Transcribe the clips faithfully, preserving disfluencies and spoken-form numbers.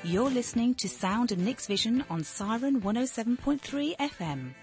You're listening to Sound and Nick's Vision on Siren one oh seven point three F M.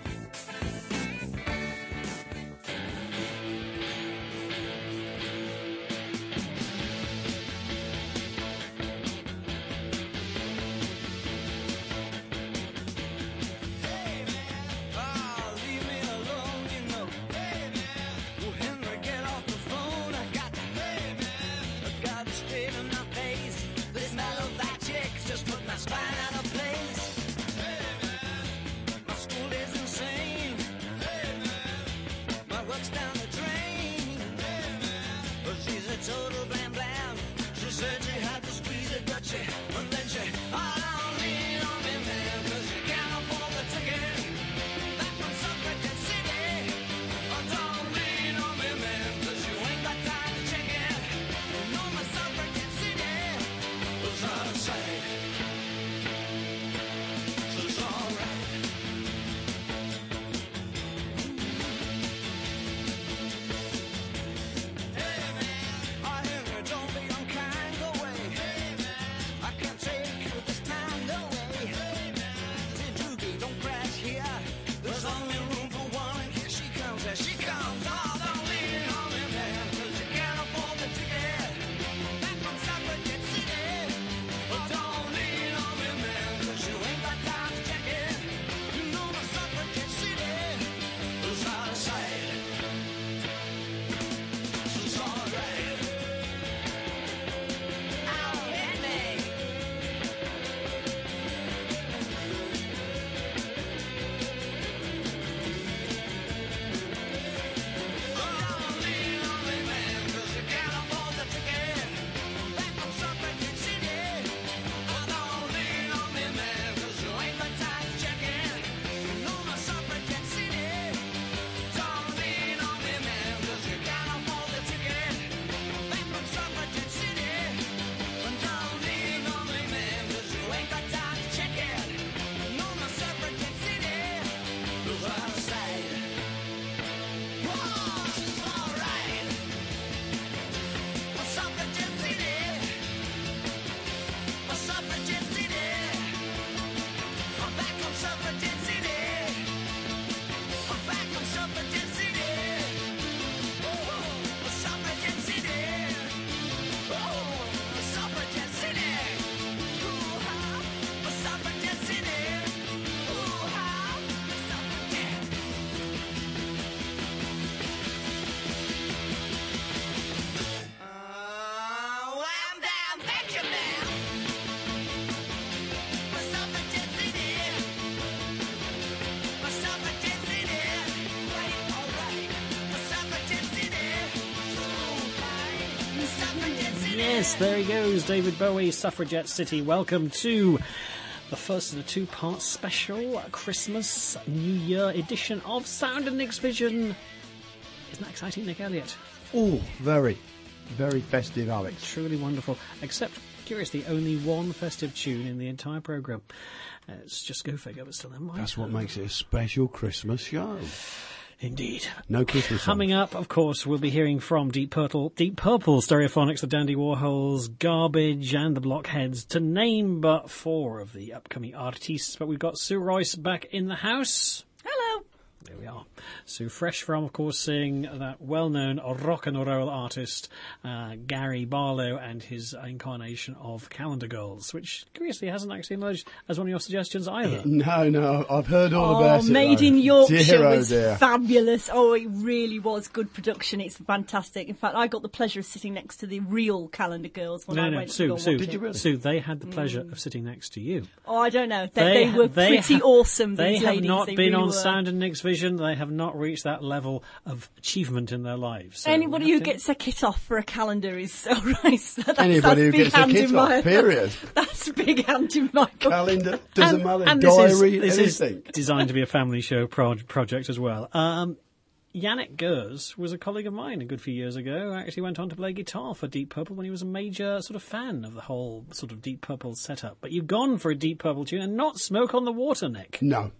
Yes, there he goes, David Bowie, Suffragette City. Welcome to the first of the two-part special Christmas New Year edition of Sound and Nick's Vision. Isn't that exciting, Nick Elliott? Oh, very, very festive, Alex. Truly wonderful. Except, curiously, only one festive tune in the entire programme. Uh, it's just go figure, but still, never mind. That's what makes it a special Christmas show. Indeed. No Christmas Coming songs. up, of course, we'll be hearing from Deep Purple, Deep Purple, Stereophonics, the Dandy Warhols, Garbage, and the Blockheads, to name but four of the upcoming artists. But we've got Sue Royce back in the house. Hello. There we are. Sue, fresh from, of course, seeing that well-known rock and roll artist, uh, Gary Barlow, and his incarnation of Calendar Girls, which, curiously, hasn't actually emerged as one of your suggestions either. No, no, I've heard all oh, about it. Made though. in Yorkshire Dear, oh was dear. fabulous. Oh, it really was good production. It's fantastic. In fact, I got the pleasure of sitting next to the real Calendar Girls when no, I no, went Sue, to go Sue, watch Did it. you really? Sue, they had the pleasure mm. of sitting next to you. Oh, I don't know. They, they, they were they pretty ha- awesome, They these have ladies. not they been really on were. Sound and Nick's Vision. They have not reached that level of achievement in their lives. So Anybody we who have to- gets a kit off for a calendar is so right. That's, Anybody that's who big gets a hand kit in my off, period. That's a big hand in my book. Calendar, doesn't and, matter, and this diary, is, this anything. is designed to be a family show pro- project as well. Um, Yannick Gers was a colleague of mine a good few years ago. I actually went on to play guitar for Deep Purple when he was a major sort of fan of the whole sort of Deep Purple setup. But you've gone for a Deep Purple tune and not Smoke on the Water, Nick. No,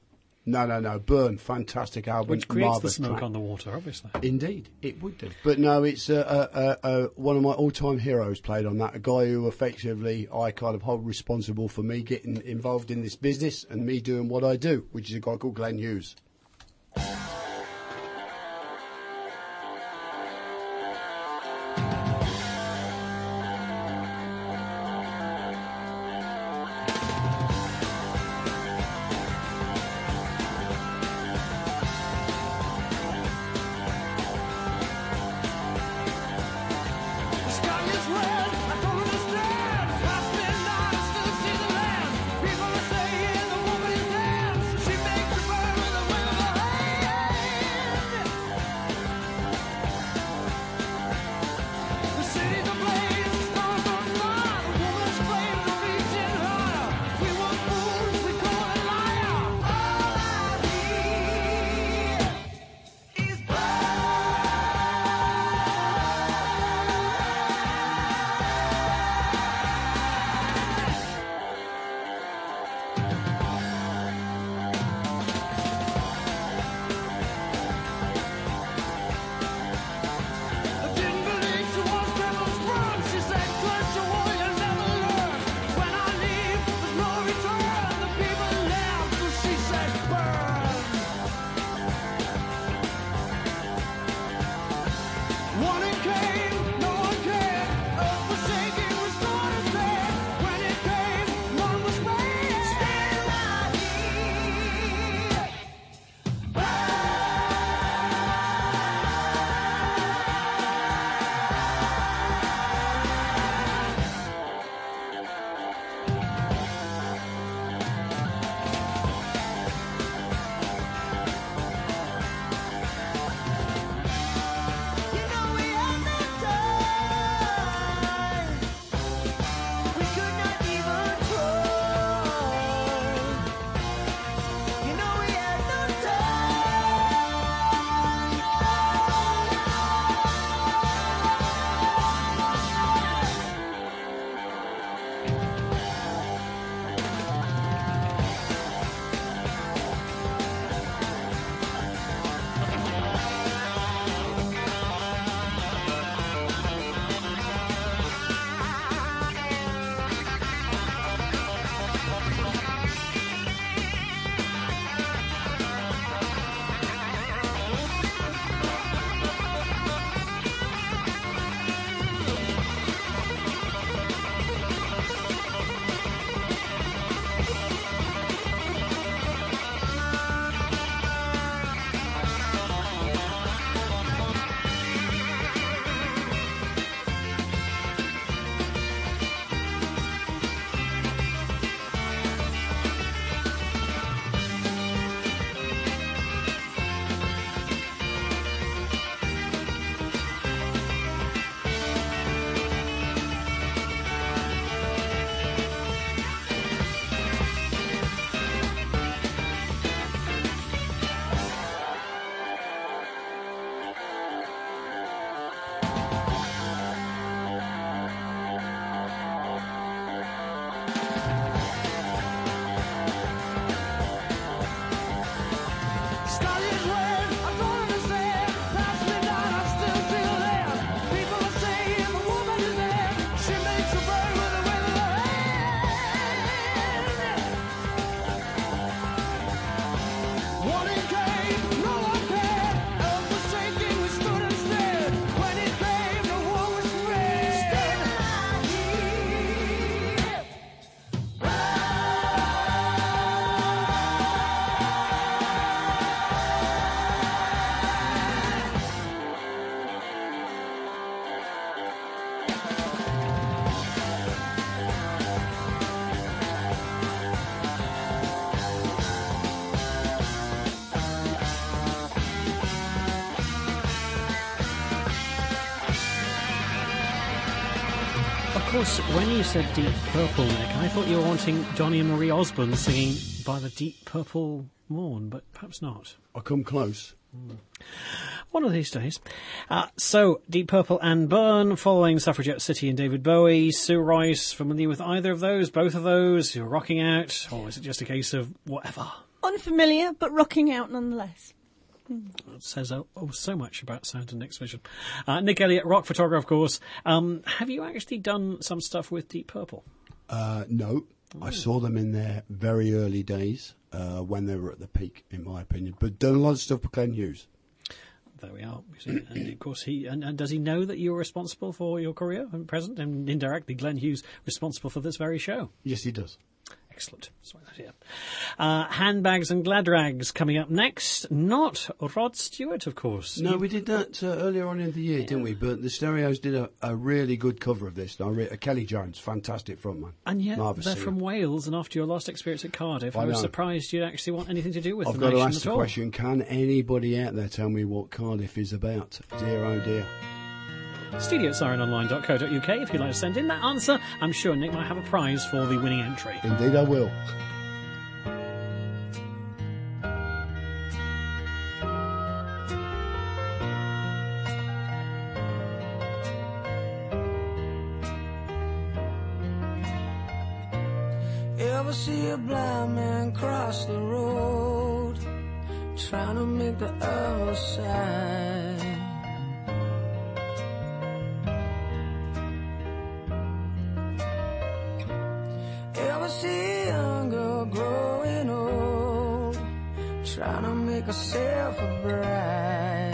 No, no, no. Burn, fantastic album. Which creates the marvellous smoke track. on the water, obviously. Indeed, it would do. But no, it's uh, uh, uh, uh, one of my all-time heroes played on that. A guy who effectively I kind of hold responsible for me getting involved in this business and me doing what I do, which is a guy called Glenn Hughes. Of course, when you said Deep Purple, Nick, I thought you were wanting Johnny and Marie Osborne singing By the Deep Purple Morn, but perhaps not. I come close. Mm. One of these days. Uh, so, Deep Purple and Burn, following Suffragette City and David Bowie. Sue Royce, familiar with either of those, both of those? You're rocking out? Or is it just a case of whatever? Unfamiliar, but rocking out nonetheless. It says oh, oh, so much about Sound and Nick's Vision. Uh, Nick Elliott, rock photographer, of course. Um, have you actually done some stuff with Deep Purple? Uh, no, oh. I saw them in their very early days uh, when they were at the peak, in my opinion. But done a lot of stuff with Glenn Hughes. There we are. And of course, he and, and does he know that you're responsible for your career and present, and indirectly, Glenn Hughes responsible for this very show? Yes, he does. Excellent. Sorry, yeah. Uh, handbags and glad rags coming up next. Not Rod Stewart, of course. No, you... we did that uh, earlier on in the year, yeah. didn't we? But the Stereos did a, a really good cover of this. Now, uh, Kelly Jones, fantastic frontman. And yet Marvellous they're singer. From Wales, and after your last experience at Cardiff, I, I was know. surprised you'd actually want anything to do with I've the got to nation ask at the all. question, can anybody out there tell me what Cardiff is about? Dear, oh dear. Studio at siren online dot co dot uk if you'd like to send in that answer. I'm sure Nick might have a prize for the winning entry. Indeed I will. Ever see a blind man cross the road, trying to make the other side? Ever see a young girl growing old, trying to make herself a bride?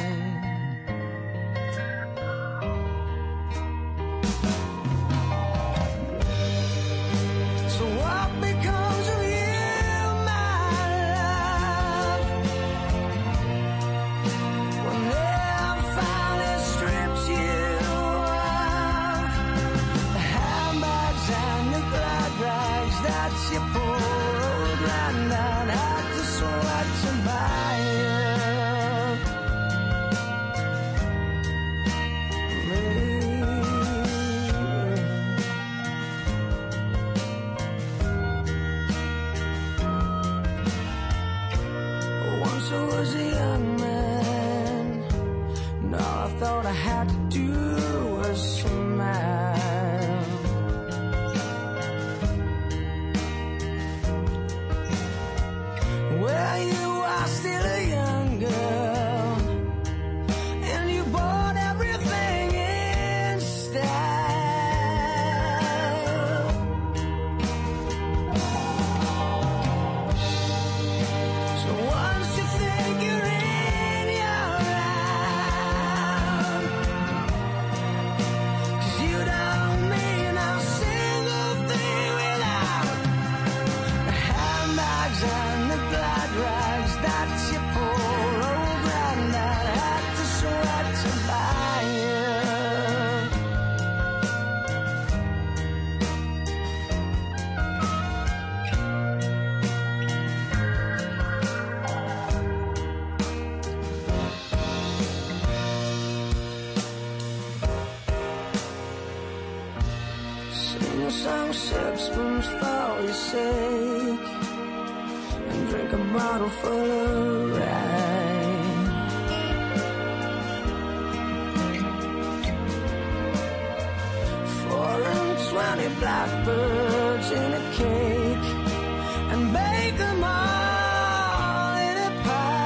So what becomes of you, my love, when they have finally stripped you of the handbags and the glad rags that your poor old granddad had to sweat to buy you? Once I was a young man, and all I thought I had to do was smile. Well, you are still a young girl, and you bought everything in style. So once you think you're in your round, 'cause you don't mean a single thing without the handbags and the glad rags that your poor old granddad had to sweat to buy you. Sing a song six spoons for your sake, and drink a bottle full of rye. Four and twenty blackbirds in a cake, and bake them all in a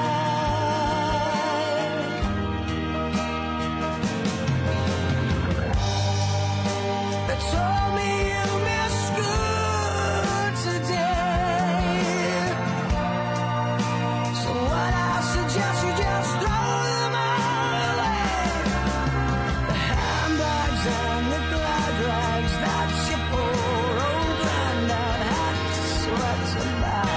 pie. They told me you missed school today, so what I suggest you just throw them all away. The handbags and the glad rags that your poor old granddad had to sweat to buy.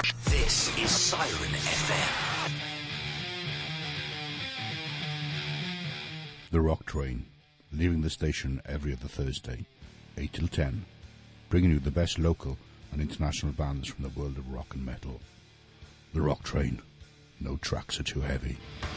This is Siren F M. The Rock Train, leaving the station every other Thursday, eight till ten, bringing you the best local and international bands from the world of rock and metal. The Rock Train, no tracks are too heavy.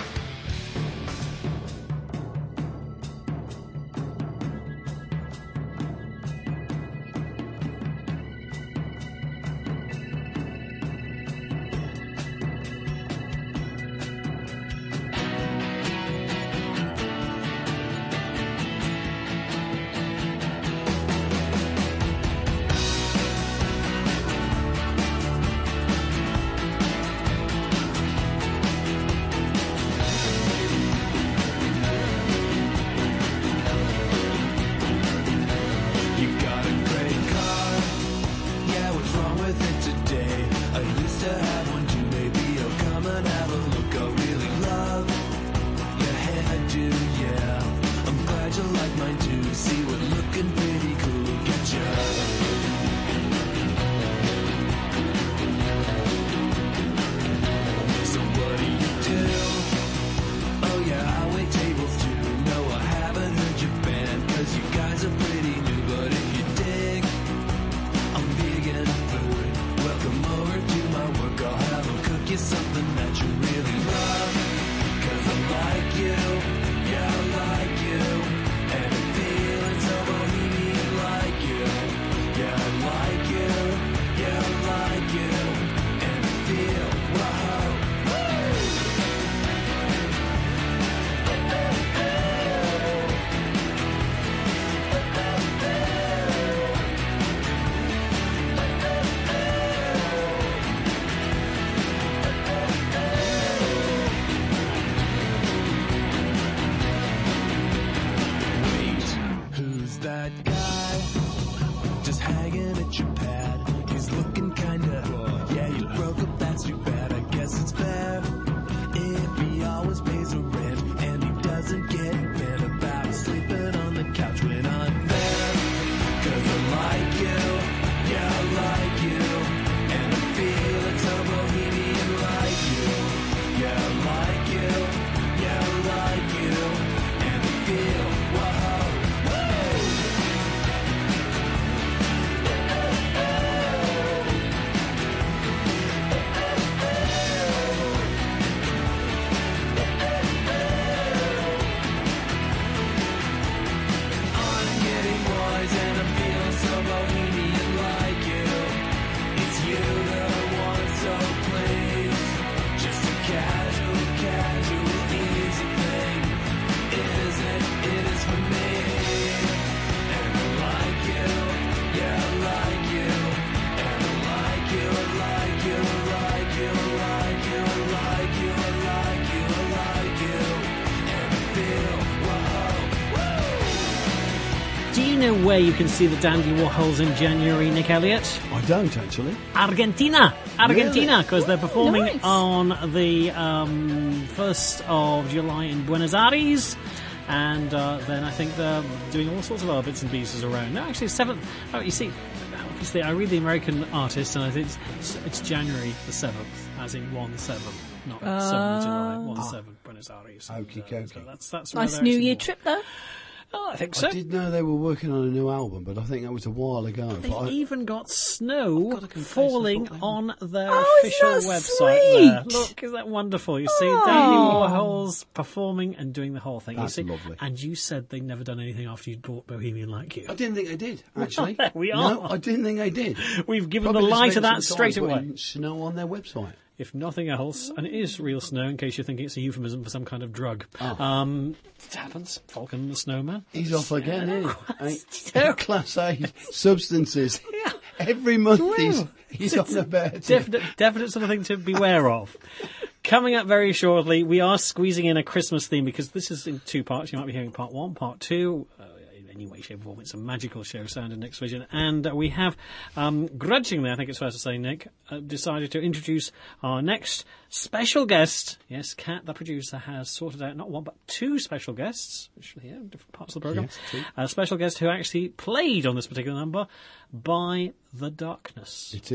Where you can see the Dandy Warhols in January, Nick Elliott? I don't, actually. Argentina! Argentina, because Really? they're performing Nice. on the um, first of July in Buenos Aires. And uh, then I think they're doing all sorts of other bits and pieces around. No, actually, seventh. Oh, you see, obviously, I read the American artist, and I think it's, it's January the seventh, as in one seventh, not seventh of July, one seventh, Buenos Aires. And, Okey uh, so dokey. that's, that's where Nice they're New actually Year born. trip, though. Oh, I think so. I did know they were working on a new album, but I think that was a while ago. They But I, even got snow gotta confess, falling I thought they- on their Oh, official isn't that website there. sweet? Look, is that wonderful? You see Oh. Dandy Warhols performing and doing the whole thing. That's you see? lovely. And you said they'd never done anything after you'd bought Bohemian Like You. I didn't think they did, actually. there we No, are. I didn't think they did. We've given Probably the just lie to spent that some straight time away. putting snow on their website. If nothing else, and it is real snow in case you're thinking it's a euphemism for some kind of drug. Oh. Um, it happens. Falcon the Snowman. He's off again, isn't he? Yeah. Ain't- Class A substances. Every month he's, Well, he's on about it. Definite, definite sort of thing to beware of. Coming up very shortly, we are squeezing in a Christmas theme because this is in two parts. You might be hearing part one, part two. Uh, in any way, shape, or form, it's a magical show, Sound and Nick's Vision. And uh, we have, um, grudgingly, I think it's fair to say, Nick, uh, decided to introduce our next special guest. Yes, Kat, the producer, has sorted out not one but two special guests, which are here in different parts of the programme. Yes, two. A special guest who actually played on this particular number, By the Darkness. It is.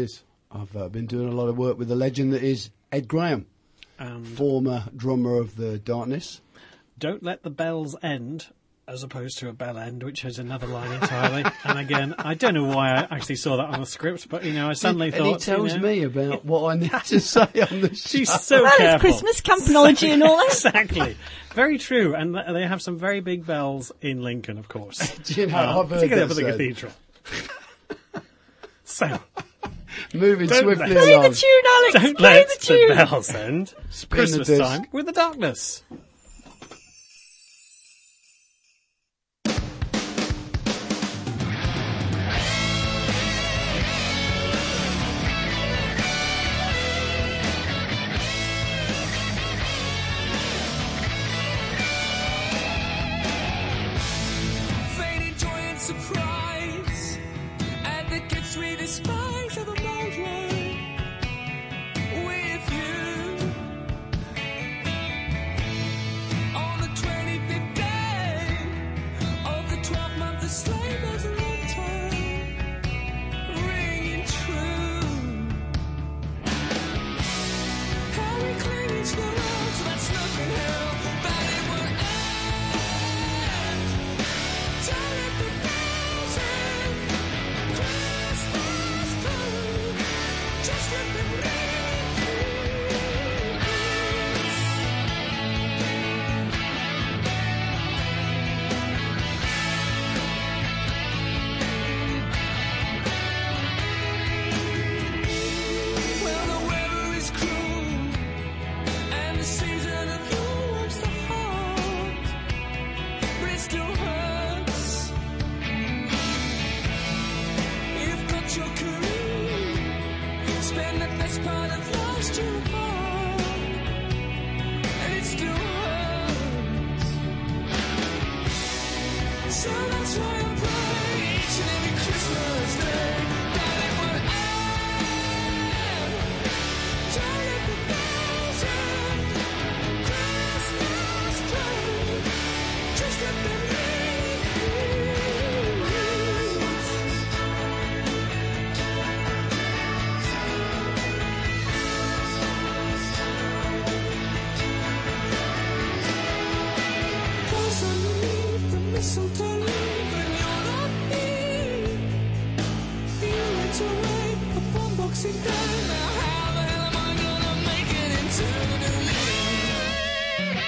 I've uh, been doing a lot of work with the legend that is Ed Graham, And former drummer of the Darkness. Don't let the bells end, as opposed to a bell end, which is another line entirely. And again, I don't know why I actually saw that on the script, but, you know, I suddenly and thought... he tells you know, me about what I need to say on the show. She's so Well, careful. it's Christmas campanology and all that. Exactly. Very true. And th- they have some very big bells in Lincoln, of course. Do you know, Uh, I've heard particularly that up at the said. cathedral. So, Moving Don't swiftly let- Play along. the tune, Alex. don't Play let the tune. the bells end. Spin Christmas the disc. time with the Darkness. Fading joy and surprise, and the gifts we despise are the moldering with you. On the twenty-fifth day of the twelfth month, the sleigh bells are on time, ringing true. How we cling each other to that snuffing hell that it will end. Don't let the bells end. Christmas come. Just let them ring. Well, the weather is cruel, and the season of yule warms the heart, but it still hurts. You've got your career, spend the best part of last year apart, and it still hurts. So that's why I pray each and every Christmas day that it would end. Don't let the bells end. Christmas come. Just let them ring. Cause underneath the mistletoe leaf and you're not here. You went away upon Boxing Day. Now how the hell am I gonna make it into the new year?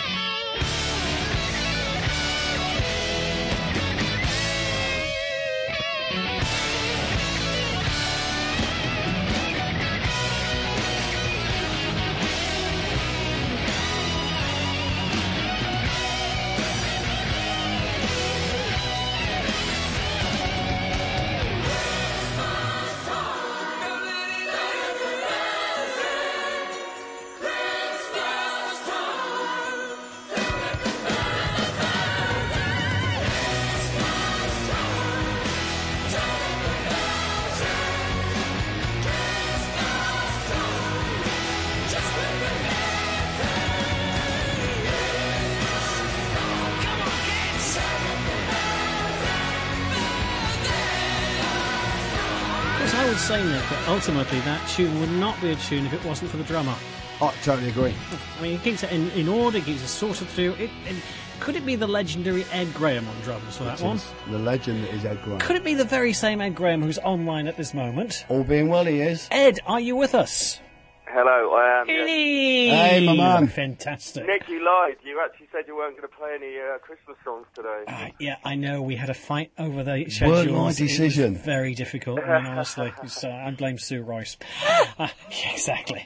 Of course, I would say, Nick, that ultimately that tune would not be a tune if it wasn't for the drummer. I totally agree. I mean, he keeps it in, in order, keeps it sorted through. It, it, could it be the legendary Ed Graham on drums for that one? The legend that is Ed Graham. Could it be the very same Ed Graham who's online at this moment? All being well, he is. Ed, are you with us? Hello, I am. Yes. Hey, Hey, my man. Fantastic. Nick, you lied. You actually said you weren't going to play any uh, Christmas songs today. Uh, yeah, I know. We had a fight over the schedule. Weren't my decision. Very difficult. I mean, honestly, it's, uh, I blame Sue Royce. Uh, yeah, exactly.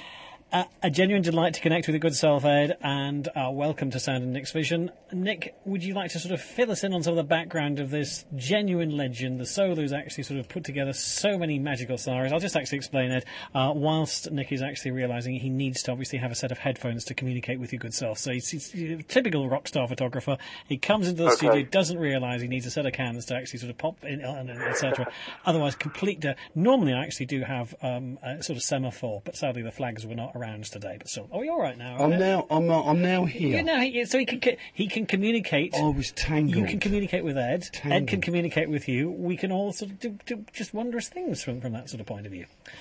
Uh, a genuine delight to connect with your good self, Ed, and uh, welcome to Sound and Nick's Vision. Nick, would you like to sort of fill us in on some of the background of this genuine legend, the soul who's actually sort of put together so many magical scenarios? I'll just actually explain, Ed, uh, whilst Nick is actually realising he needs to obviously have a set of headphones to communicate with your good self. So he's, he's a typical rock star photographer. He comes into the Okay. studio, doesn't realise he needs a set of cans to actually sort of pop in, et cetera. Otherwise, complete... De- Normally, I actually do have um, a sort of semaphore, but sadly the flags were not around today. But still, oh, you're all right now. I'm Ed? now. I'm not. I'm now here. You know, he, so he can co- he can communicate. I was tangled. You can communicate with Ed. Ed can Tangled. communicate with you. We can all sort of do, do just wondrous things from, from that sort of point of view.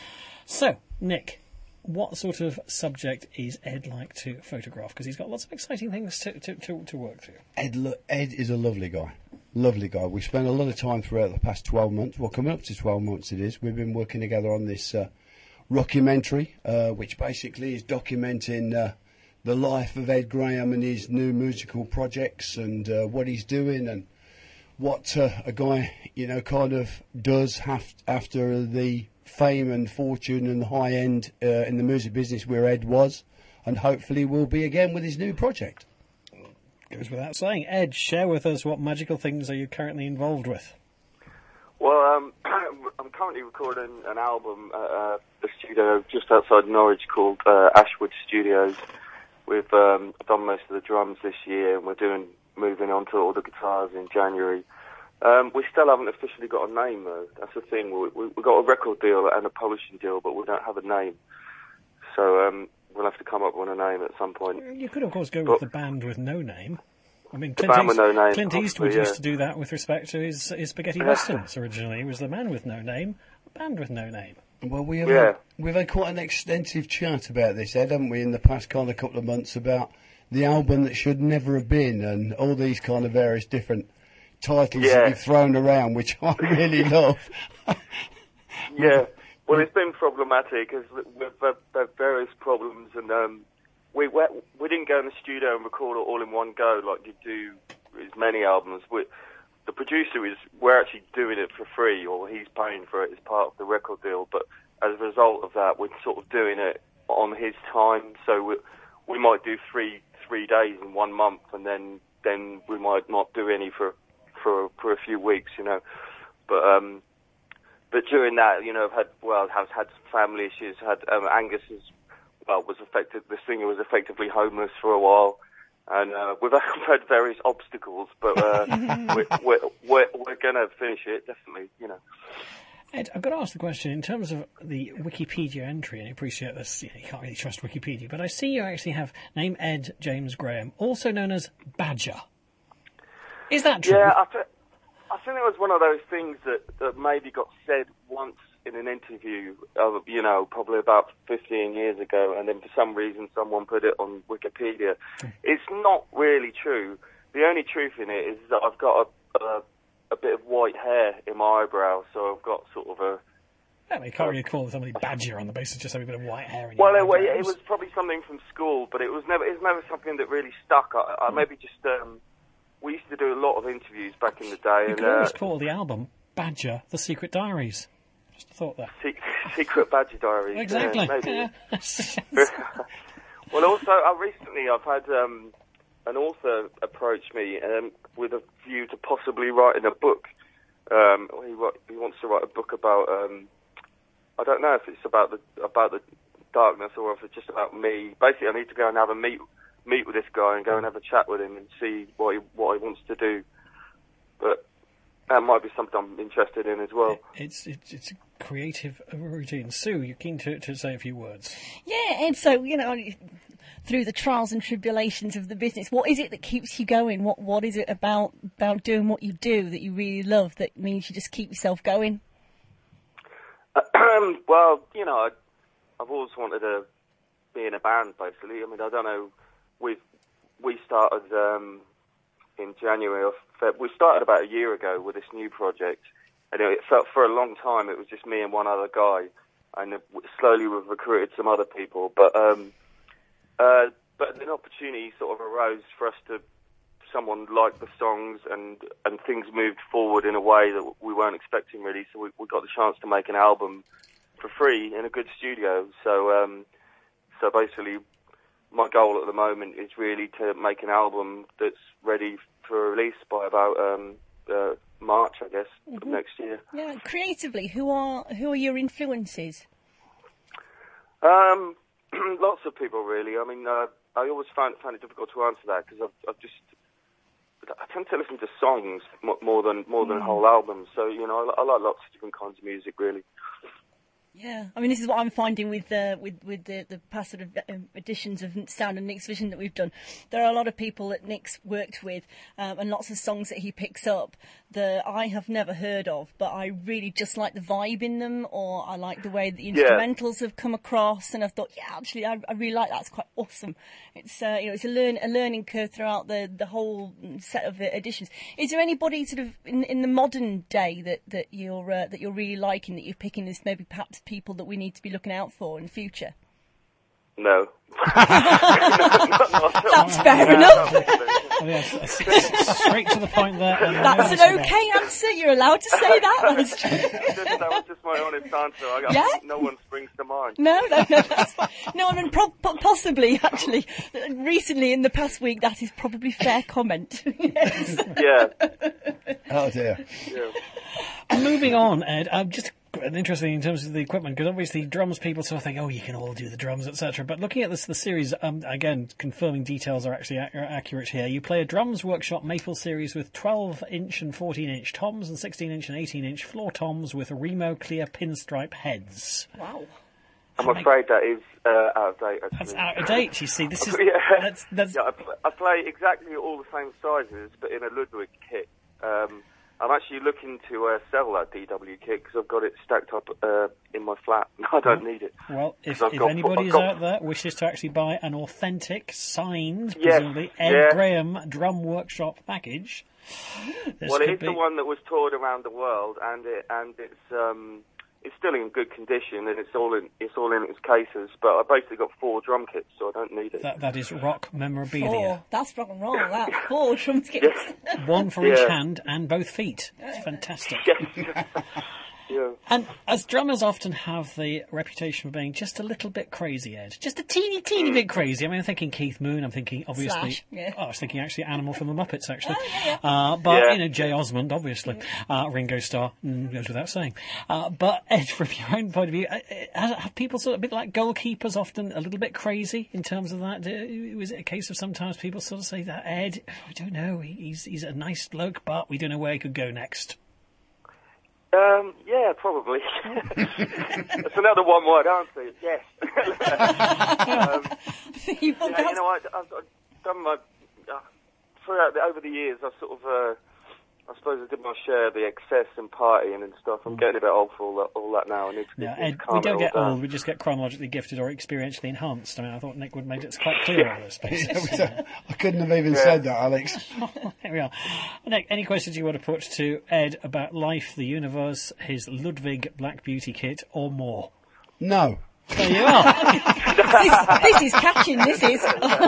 So, Nick, what sort of subject is Ed like to photograph? Because he's got lots of exciting things to, to, to, to work through. Ed, lo- Ed is a lovely guy. Lovely guy. We spent a lot of time throughout the past twelve months. Well, coming up to twelve months it is. We've been working together on this uh, rockumentary, uh, which basically is documenting uh, the life of Ed Graham and his new musical projects and uh, what he's doing and what uh, a guy, you know, kind of does have after the fame and fortune and the high end uh, in the music business where Ed was, and hopefully will be again with his new project. Goes without saying. Ed, share with us what magical things are you currently involved with? Well, um, I'm currently recording an album at uh, the studio just outside Norwich called uh, Ashwood Studios. We've um, done most of the drums this year, and we're doing moving on to all the guitars in January. Um, we still haven't officially got a name, though. That's the thing. We, we, we've got a record deal and a publishing deal, but we don't have a name. So um, we'll have to come up with a name at some point. You could, of course, go but, with the band with no name. I mean, the Clint, band East, with no name, Clint possibly, Eastwood yeah. used to do that with respect to his, his spaghetti westerns originally. He was the man with no name, a band with no name. Well, we have Yeah. had, we've had quite an extensive chat about this, Ed, haven't we, in the past kind of couple of months about the album that should never have been and all these kind of various different titles Yeah. that you've thrown around, which I really love. Yeah, well, it's been problematic because we've had had various problems, and um, we, we we didn't go in the studio and record it all in one go like you do as many albums. We, the producer is we're actually doing it for free, or he's paying for it as part of the record deal. But as a result of that, we're sort of doing it on his time. So we we might do three three days in one month, and then then we might not do any for for for a few weeks, you know. But um. But during that, you know, I've had, well, I've had some family issues. Had um, Angus is, well, was affected. The singer was effectively homeless for a while, and uh, we've had various obstacles. But uh, we're, we're we're we're going to finish it, definitely. You know. Ed, I've got to ask the question in terms of the Wikipedia entry, and I appreciate this. You know, you can't really trust Wikipedia, but I see you actually have name Ed James Graham, also known as Badger. Is that true? Yeah, I, th- I think it was one of those things that, that maybe got said once in an interview, uh, you know, probably about fifteen years ago, and then for some reason someone put it on Wikipedia. It's not really true. The only truth in it is that I've got a, a, a bit of white hair in my eyebrow, so I've got sort of a... Well, you can't really call somebody Badger on the basis of just having a bit of white hair in Well, your it, eyebrows. it was probably something from school, but it was never it was never something that really stuck. I, I maybe just... Um, we used to do a lot of interviews back in the day. You and, could always uh, call the album Badger, The Secret Diaries. Just a thought there. Se- Secret Badger Diaries. Exactly. Yeah, maybe. Yeah. Well, also, uh, recently I've had um, an author approach me um, with a view to possibly writing a book. Um, he, wa- he wants to write a book about. Um, I don't know if it's about the about the darkness or if it's just about me. Basically, I need to go and have a meet meet with this guy and go and have a chat with him and see what he what he wants to do. But that might be something I'm interested in as well. It's it's, it's a creative routine. Sue, you're keen to, to say a few words. Yeah, and so, you know, through the trials and tribulations of the business, what is it that keeps you going? What What is it about, about doing what you do that you really love that means you just keep yourself going? Well, you know, I, I've always wanted to be in a band, basically. I mean, I don't know, we we started um, in January, of Feb- we started about a year ago with this new project, and it felt for a long time it was just me and one other guy, and it, slowly we've recruited some other people, but um, uh, but an opportunity sort of arose for us to, someone liked the songs, and, and things moved forward in a way that we weren't expecting really, so we, we got the chance to make an album for free in a good studio. So um, so basically my goal at the moment is really to make an album that's ready for release by about um, uh, March, I guess, Mm-hmm. of next year. Yeah, creatively, who are who are your influences? Um, lots of people, really. I mean, uh, I always find, find it difficult to answer that because I've, I've just... I tend to listen to songs more than more than Mm. whole albums. So, you know, I, I like lots of different kinds of music, really. Yeah, I mean, this is what I'm finding with uh, with with the, the past sort of um, editions of Sound and Nick's Vision that we've done. There are a lot of people that Nick's worked with, um, and lots of songs that he picks up that I have never heard of, but I really just like the vibe in them, or I like the way the Yeah. instrumentals have come across, and I've thought, yeah, actually, I, I really like that. It's quite awesome. It's uh, you know, it's a learn a learning curve throughout the, the whole set of the editions. Is there anybody sort of in, in the modern day that that you're uh, that you're really liking, that you're picking as maybe perhaps people that we need to be looking out for in the future? No. That's fair enough. Oh, yes, s- s- straight to the point there. and That's no an okay answer. You're allowed to say that. That's true. Just- that was just my honest answer. I, I, Yeah? No one springs to mind. No, no, no. That's fine. No, I mean, pro- po- possibly, actually, recently in the past week, that is probably fair comment. Yes. Yeah. Oh dear. Yeah. Moving on, Ed, I'm just interesting in terms of the equipment, because obviously drums people sort of think, oh, you can all do the drums, et cetera. But looking at this, the series, um, again, confirming details are actually ac- are accurate here. You play a Drums Workshop Maple series with twelve inch and fourteen inch toms and sixteen inch and eighteen inch floor toms with Remo clear pinstripe heads. Wow. I'm afraid that is uh, out of date. Actually. That's out of date, you see. This is yeah. that's, that's Yeah, I, pl- I play exactly all the same sizes, but in a Ludwig kit. Um, I'm actually looking to uh, sell that D W kit because I've got it stacked up uh, in my flat. I don't need it. Well, if, 'Cause I've if got- anybody I've is got- out there wishes to actually buy an authentic, signed, Yes, presumably, Ed yeah. Graham Drum Workshop package, this Well, could it is be... the one that was toured around the world, and it and it's um it's still in good condition, and it's all in it's all in its cases. But I basically got four drum kits, so I don't need it. That, that is rock memorabilia. Four. That's rock and roll, that. Four drum kits. One for each Yeah. hand and both feet. It's fantastic. Yeah. Yeah. And as drummers often have the reputation of being just a little bit crazy, Ed. Just a teeny, teeny bit crazy. I mean, I'm thinking Keith Moon. I'm thinking, obviously... Slash, yeah. Oh, I was thinking, actually, Animal from the Muppets, actually. Oh, yeah, Uh, but, Yeah. you know, Jay Osmond, obviously. Uh, Ringo Starr, mm, goes without saying. Uh, but, Ed, from your own point of view, uh, uh, have people sort of a bit like goalkeepers often a little bit crazy in terms of that? Uh, Was it a case of sometimes people sort of say that, Ed, I don't know, he's, he's a nice bloke, but we don't know where he could go next? Um, yeah, probably. That's another one-word answer. Yes. um, You- yeah, you know, I, I've, I've done my uh, throughout the, over the years. I've sort of, uh, I suppose, I did my share of the excess and partying and stuff. I'm getting a bit old for all that, all that now. I need to, Yeah, need to Ed, calm we it don't all get down. old, we just get chronologically gifted or experientially enhanced. I mean, I thought Nick would make it quite clear on this basis. I couldn't have even said that, Alex. Here we are. Nick, any questions you want to put to Ed about life, the universe, his Ludwig Black Beauty kit, or more? No. There you are. this, this is catching, this is.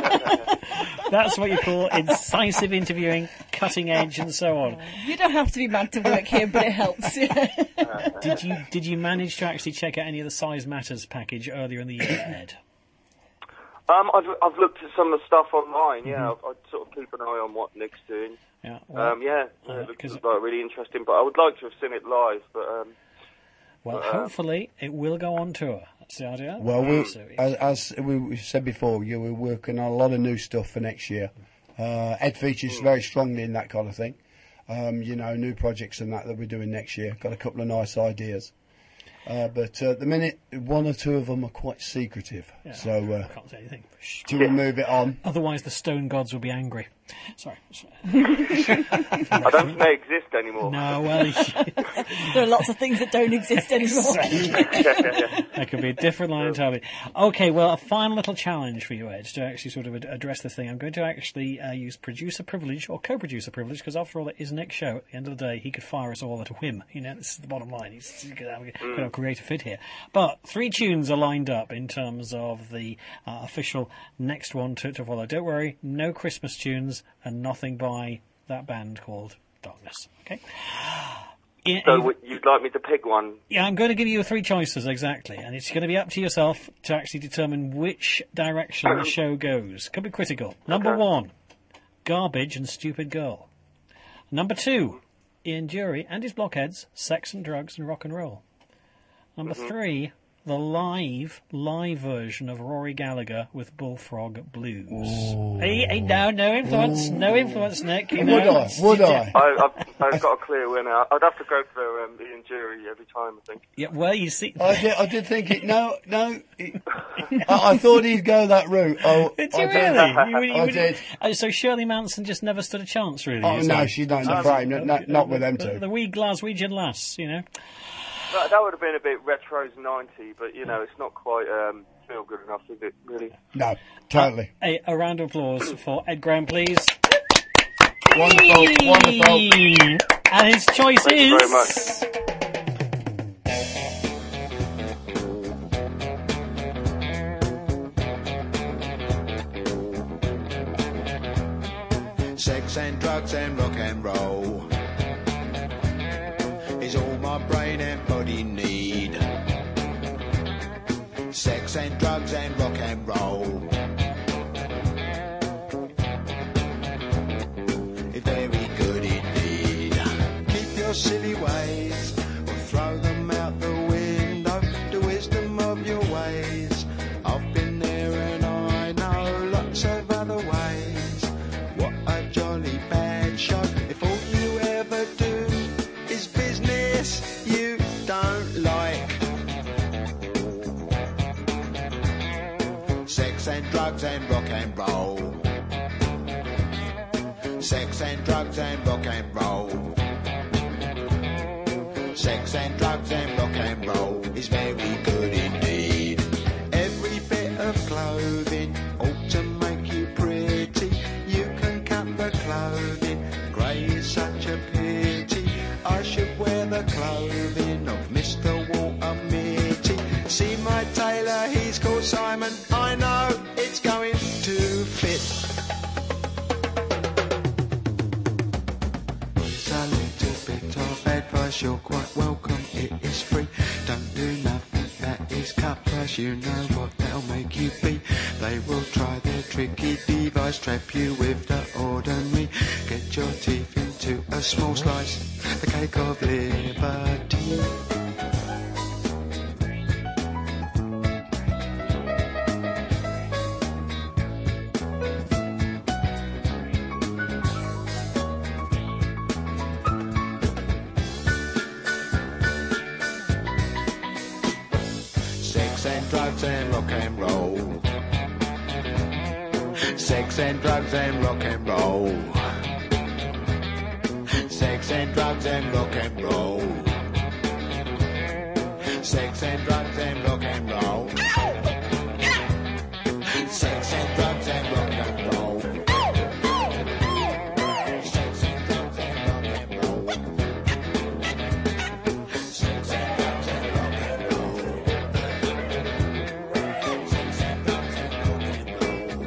That's what you call incisive interviewing, cutting edge, and so on. You don't have to be mad to work here, but it helps. Did you did you manage to actually check out any of the Size Matters package earlier in the year, Ed? Um, I've I've looked at some of the stuff online. Yeah, Mm-hmm. I I sort of keep an eye on what Nick's doing. Yeah. Well, Um, yeah, uh, it looks 'cause- like really interesting. But I would like to have seen it live. But um, well hopefully it will go on tour. That's the idea. Well, we, So- as, as we we said before, you we're working on a lot of new stuff for next year. Uh, Ed features very strongly in that kind of thing. Um, you know, new projects and that that we're doing next year. Got a couple of nice ideas. Uh, but uh, at the minute, one or two of them are quite secretive. Yeah, So uh, can't say anything. Shh. till we move it on. Otherwise, the stone gods will be angry. Sorry. I don't think they exist anymore. No, well, There are lots of things that don't exist anymore. that could be a different line entirely. Okay, well, a final little challenge for you, Ed, to actually sort of ad- address the thing. I'm going to actually uh, use producer privilege or co-producer privilege, because after all, it is Nick's show. At the end of the day, he could fire us all at a whim. You know, this is the bottom line. He's, he's going to have, going to have a creative fit here. But three tunes are lined up in terms of the uh, official next one to, to follow. Don't worry, no Christmas tunes and nothing by that band called Darkness. Okay. In- So w- you'd like me to pick one? Yeah, I'm going to give you three choices, exactly. And it's going to be up to yourself to actually determine which direction the show goes. Could be critical. Number Okay. one, Garbage and Stupid Girl. Number two, Ian Dury and his blockheads, Sex and Drugs and Rock and Roll. Number three, the live, live version of Rory Gallagher with Bullfrog Blues. Hey, hey, no, no influence, Ooh. no influence, Nick. You know, would I? Would I? I I've, I've got a clear winner. I'd have to go for um, Ian Jury every time, I think. Yeah, well, you see... I did, I did think it... No, no. It, I, I thought he'd go that route. Oh, did I you did. really? You, you, I you, did. Oh, so Shirley Manson just never stood a chance, really? Oh, no, she's not in the frame. No, no, not with them the, two. The wee Glaswegian lass, you know. That, that would have been a bit retro's ninety, but, you know, it's not quite um, feel good enough, is it, really? No, totally. Uh, a, a round of applause for Ed Graham, please. Wonderful, wonderful. And his choice Thank is... you very much. Sex and drugs and rock and roll is all my brain and body need. Sex and drugs and rock and roll is very good indeed. Keep your silly ways or throw them out the window. The wisdom of your ways, I've been there and I know lots of other ways. What a jolly bad show if all you ever do is business you don't like. Sex and drugs and rock and roll. Sex and drugs and rock and roll. Sex and drugs and rock and roll is very good indeed. Every bit of clothing ought to make you pretty. You can cut the clothing, grey is such a pity. I should wear the clothing of Mister Walter Mitty. See my tailor, he's called Simon. I know it's going to fit. Here's a little bit of advice, you're quite welcome, it is free. Don't do nothing that is cut price, you know what they'll make you be. They will try their tricky device, trap you with the ordinary. Get your teeth into a small slice, the cake of liberty. Sex and drugs and rock and roll. Sex and drugs and rock and roll. Sex and drugs and rock and roll. Sex and drugs and rock and roll. Sex and drugs and rock and roll. Sex and drugs and rock and roll. Sex and drugs and rock and roll. Sex and drugs and rock and roll.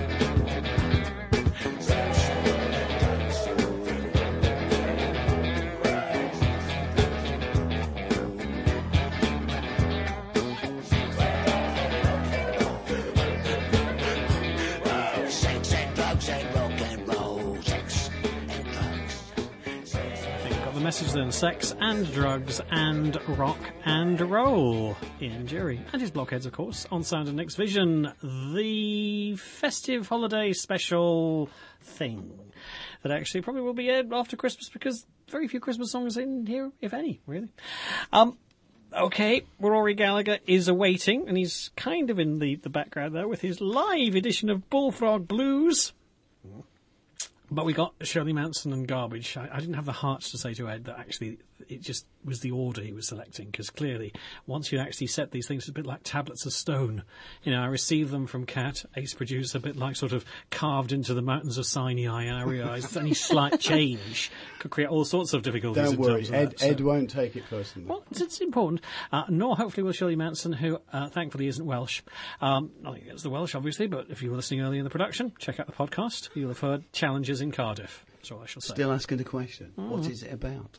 Sex and drugs and rock and roll. Sex and drugs. I think we've got the message then. Sex and drugs and rock and roll. Ian Jury and his blockheads, of course, on Sound and Nick's Vision. The festive holiday special thing that actually probably will be aired after Christmas because very few Christmas songs in here, if any, really. Um, okay, Rory Gallagher is awaiting, and he's kind of in the, the background there with his live edition of Bullfrog Blues. But we got Shirley Manson and Garbage. I, I didn't have the hearts to say to Ed that actually it just was the order he was selecting, because clearly once you actually set these things, it's a bit like tablets of stone. You know, I received them from Cat, ace producer, a bit like sort of carved into the mountains of Sinai, and I realised any slight change could create all sorts of difficulties. Don't in worry, terms of Ed, that, so. Ed won't take it personally. Well, it's, it's important. Uh, nor hopefully will Shirley Manson, who uh, thankfully isn't Welsh. Um, nothing against the Welsh, obviously, but if you were listening early in the production, check out the podcast. You'll have heard Challenges in Cardiff. That's all I shall say. Still asking the question. Mm. What is it about?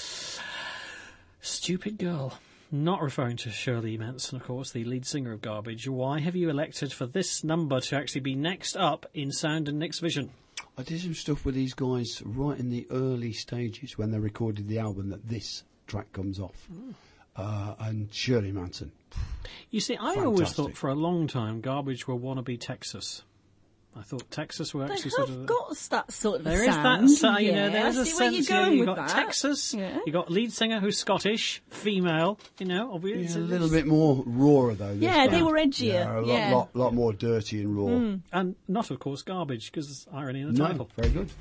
Stupid girl. Not referring to Shirley Manson, of course, the lead singer of Garbage. Why have you elected for this number to actually be next up in Sound and Nick's Vision? I did some stuff with these guys right in the early stages when they recorded the album that this track comes off. Mm. uh, and Shirley Manson. You see, I always Fantastic. thought for a long time Garbage were wannabe Texas. I thought Texas were They actually have sort of... got that sort of There sound. is that, uh, you know, yeah, there is I a see where sense you're here. going You've with got that. Texas, Yeah. you've got lead singer who's Scottish, female, you know, Yeah, obviously. a little bit more rawer though. this Yeah, they one. were edgier, Yeah, a lot, yeah. lot, lot more dirty and raw. And not, of course, Garbage, because there's irony in the No, title. very good.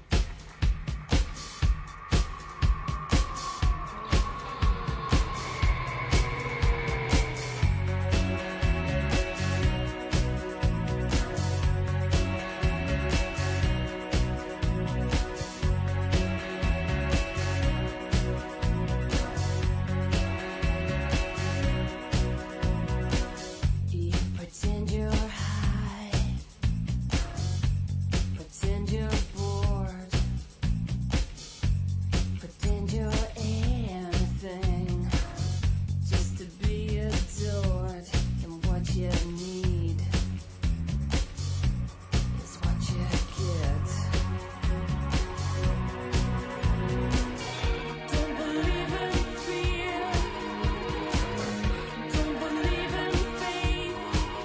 Pretend you're high. Pretend you're bored. Pretend you're anything just to be adored. And what you need is what you get. Don't believe in fear. Don't believe in faith.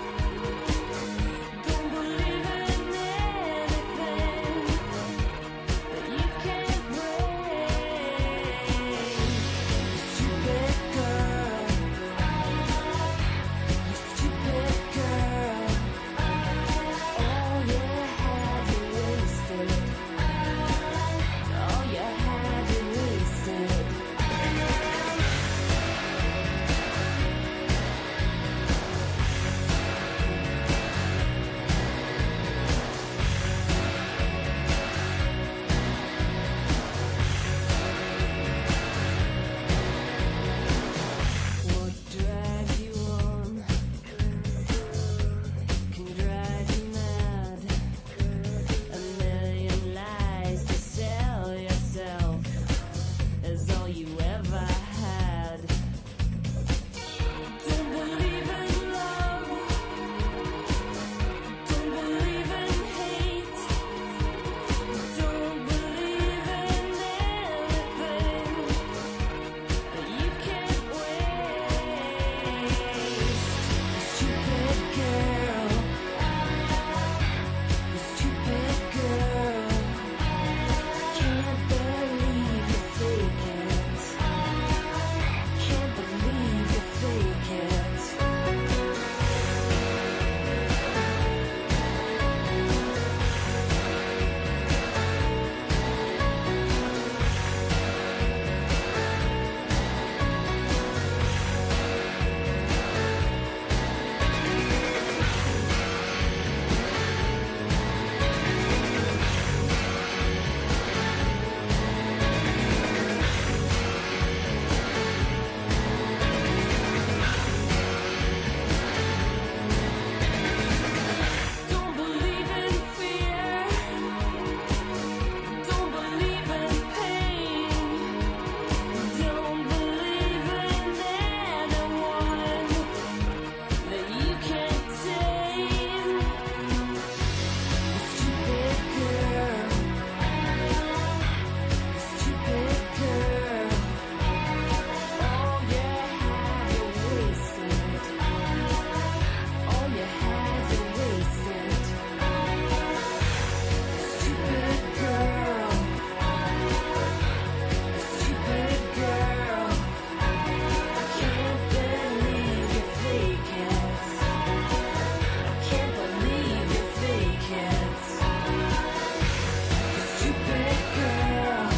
Don't believe in anything that you can't break. Stupid girl, you stupid girl. All you had you wasted. All you had you wasted. What drives you on can drive you mad. A million lies to sell yourself is all you ever had. Don't believe in love. Don't believe in hate. Don't believe in anything that you can't waste. Stupid girl, you stupid girl. Can't believe you fake it. Can't believe you fake it. Don't believe in fear. Don't believe in pain. Don't believe in anyone that you can't tame. Stupid girl, stupid girl. All you had you wasted. All you had you wasted. Stupid girl, stupid girl. Can't believe you fake it. Can't believe you fake it. Stupid girl,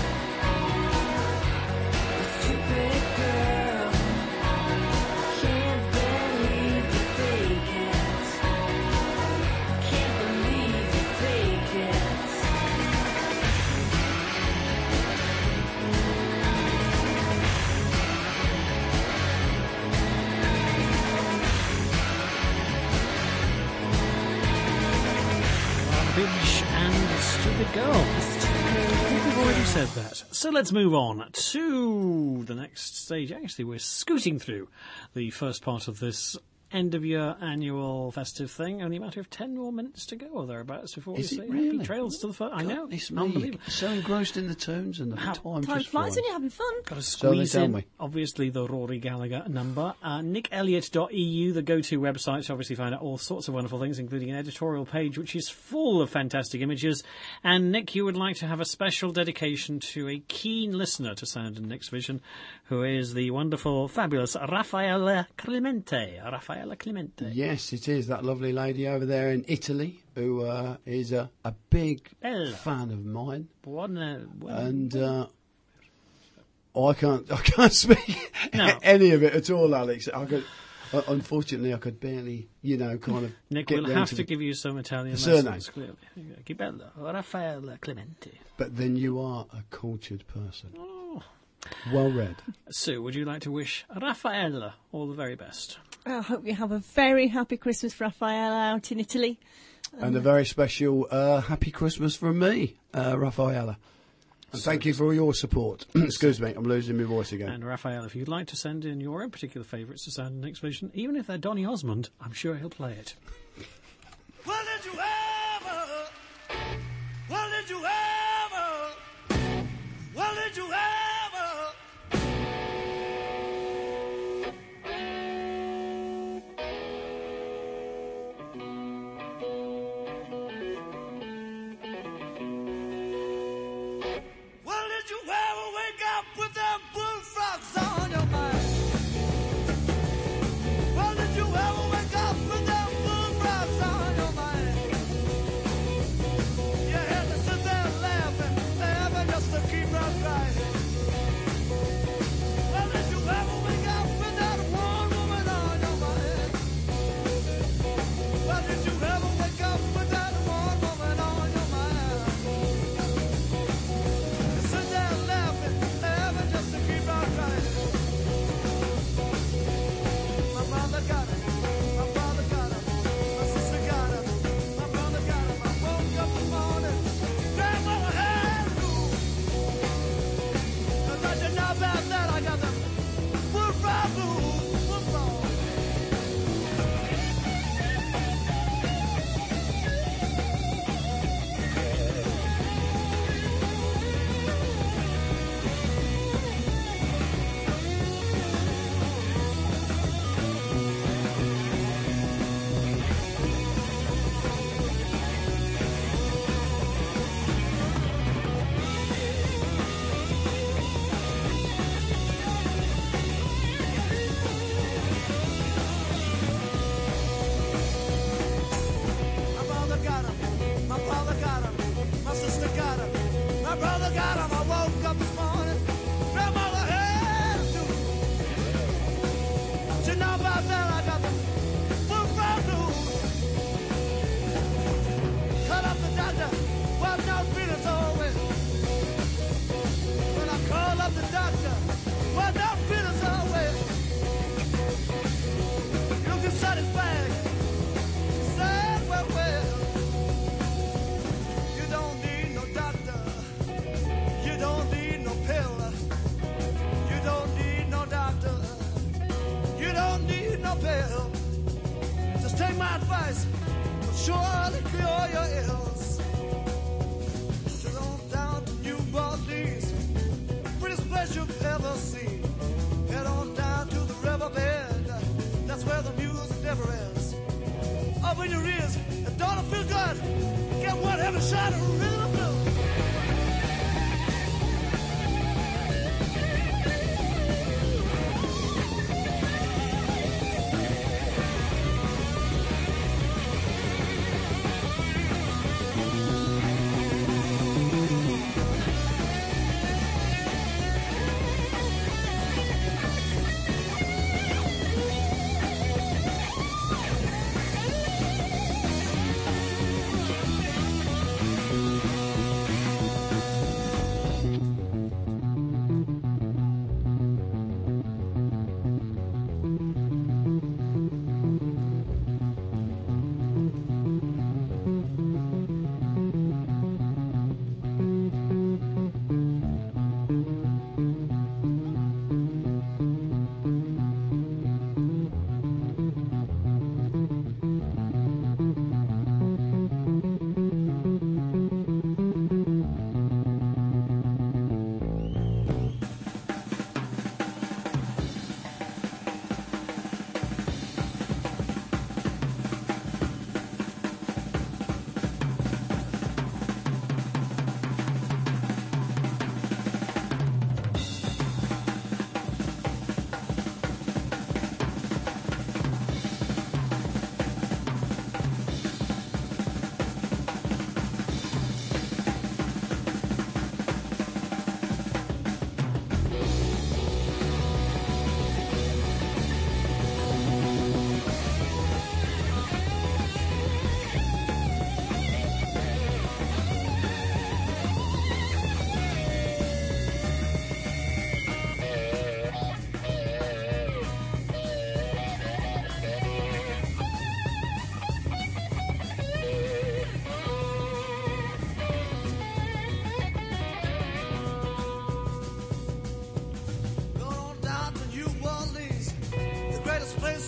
stupid girl. Can't believe you fake it. Can't believe you fake it. Garbage and Stupid Girl. I think we've already said that. So let's move on to the next stage. Actually, we're scooting through the first part of this end of your annual festive thing. Only a matter of ten more minutes to go or thereabouts before Is we it say really? happy trails to the first. I know. It's me. Unbelievable. So engrossed in the tunes and the How- time, Time just flies flies. and you're having fun. Got to So they squeeze tell in, me. obviously, the Rory Gallagher number. Uh, nick elliott dot e u, the go-to website to obviously find out all sorts of wonderful things, including an editorial page which is full of fantastic images. And Nick, you would like to have a special dedication to a keen listener to Sound and Nick's Vision, who is the wonderful, fabulous Raffaella Clemente. Raffaella Clemente. Yes, it is that lovely lady over there in Italy who uh, is a, a big Bella. fan of mine, Buona- buona- and uh, I can't I can't speak No. any of it at all, Alex. I could, uh, unfortunately, I could barely, you know, kind of. Nick, get we'll round have to to the- give you some Italian the lessons, surname. clearly. Che bello. Raffaella Clemente. But then you are a cultured person, Oh. well read. Sue, would you like to wish Raffaella all the very best? I hope you have a very happy Christmas, Raphael, out in Italy. And a very special uh, happy Christmas from me, uh, Raffaella. And thank you for all your support. Excuse me, I'm losing my voice again. And Raphael, if you'd like to send in your own particular favourites to Sound and Nick's Vision, even if they're Donny Osmond, I'm sure he'll play it. Well, did you ever? Well, did you ever? Well, did you ever? Well, did you ever wake up with them bullfrogs on your mind? Well, did you ever wake up with them bullfrogs on your mind? You had to sit there laughing, laughing just to keep from crying. Well, did you ever wake up with that one woman on your mind? Well, did you ever wake up with that one woman on your mind? You sit there laughing, laughing just to keep from crying. My mother got it, my father got it, my sister got it, my brother got it. I woke up this morning, grandmother had to. 'Cause I did not about that, I got the bullfrog blues, bullfrog. My mother got him, my father got him, my sister got him, my brother got him. I woke up this morning, grandmother had to. You know about that, I got the bullfrog blues. Cut up the doctor, wipe out feelings always. When I call up the doctor, wipe out feelings always. Looking satisfied. Said, well, well, you don't need no doctor. You don't need no pill. You don't need no doctor. You don't need no pill. Just take my advice. It'll surely cure your ills. Just on down to New Orleans, prettiest place you've ever seen. Head on down to the riverbed. That's where the music never ends. Up in your ears, and don't it feel good? Get one heavy shot of rhythm and blues.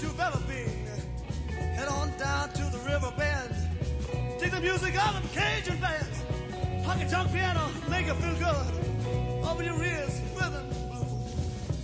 place you've ever been. Head on down to the river bend. Dig the music out of Cajun bands. Honky tonk piano, make you feel good. Open your ears, rhythm and blues.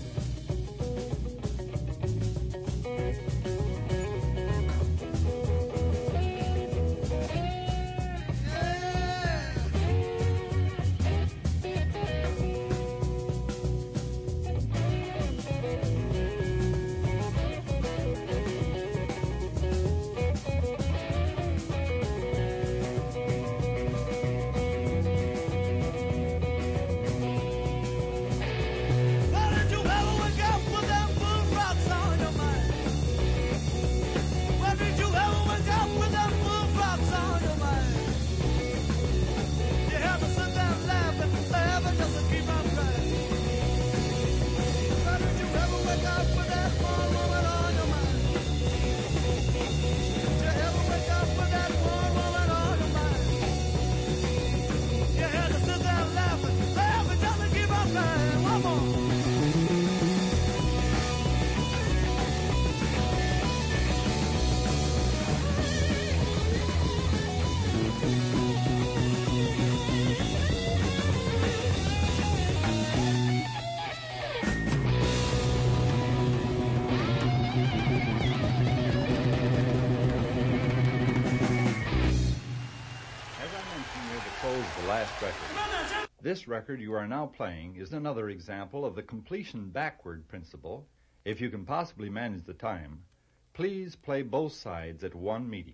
This record you are now playing is another example of the completion backward principle. If you can possibly manage the time, please play both sides at one meeting.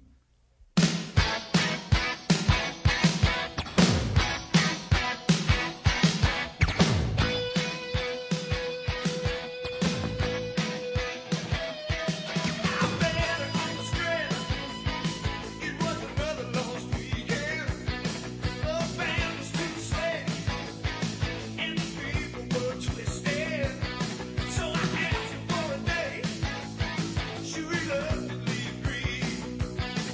She really loved to leave green.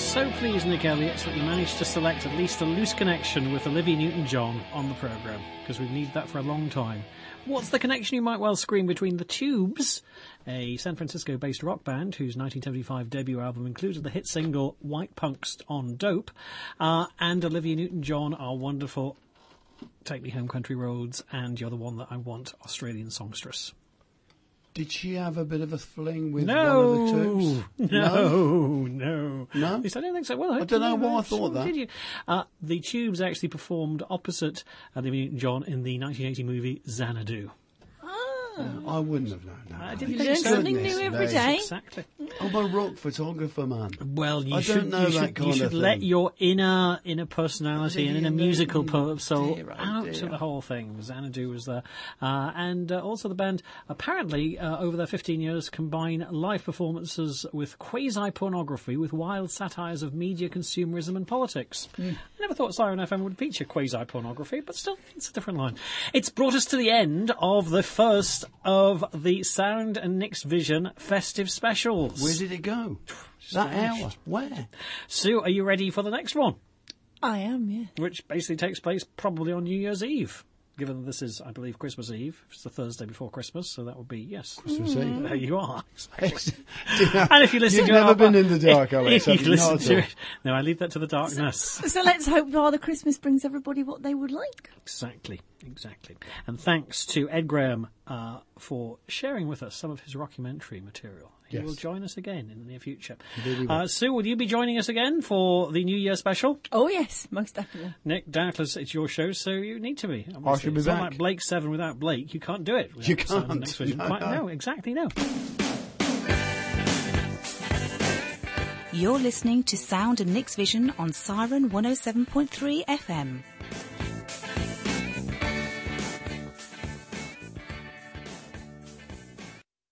so pleased, Nick Elliott, that you managed to select at least a loose connection with Olivia Newton-John on the programme, because we've needed that for a long time. What's the connection, you might well scream, between the Tubes, a San Francisco-based rock band whose nineteen seventy-five debut album included the hit single White Punks on Dope, uh, and Olivia Newton-John, our wonderful Take Me Home Country Roads and You're the One That I Want Australian songstress? Did she have a bit of a fling with no, one of the Tubes? No, no. No? At least I don't think so. Well, I don't know why I thought that. Did you? Uh, the Tubes actually performed opposite Olivia Newton-John in the nineteen eighty movie Xanadu. I wouldn't have known that. I You didn't learn think so. something new every day. Exactly. I'm a rock photographer, man. Well, you I should, don't know you that should, kind you of should thing. let your inner inner personality and inner musical po- soul dear, oh out dear. to the whole thing. Xanadu was there. Uh, and uh, also the band, apparently, uh, over their fifteen years, combine live performances with quasi-pornography with wild satires of media consumerism and politics. Hmm. I never thought Siren F M would feature quasi-pornography, but still, it's a different line. It's brought us to the end of the first of the Sound and Nick's Vision festive specials. Where did it go? That Strange. hour. Where? Sue, are you ready for the next one? I am, yeah. Which basically takes place probably on New Year's Eve, given that this is, I believe, Christmas Eve. It's the Thursday before Christmas, so that would be, yes. Christmas Eve. There you are. And And if you listen You've to never our- been in the dark, Alex, if have you you? listen Not at to all. it. No, I leave that to the darkness. So let's hope Father Christmas brings everybody what they would like. Exactly, exactly. And thanks to Ed Graham uh, for sharing with us some of his rockumentary material. He Yes. will join us again in the near future. Indeed he will. Uh, Sue, will you be joining us again for the New Year special? Oh, yes, most definitely. Nick, doubtless it's your show, so you need to be. I obviously. should be it's not back. like Blake Seven without Blake. You can't do it. without You Simon can't. Next Vision. No, Quite, no. no, exactly, no. You're listening to Sound and Nick's Vision on Siren one oh seven point three F M.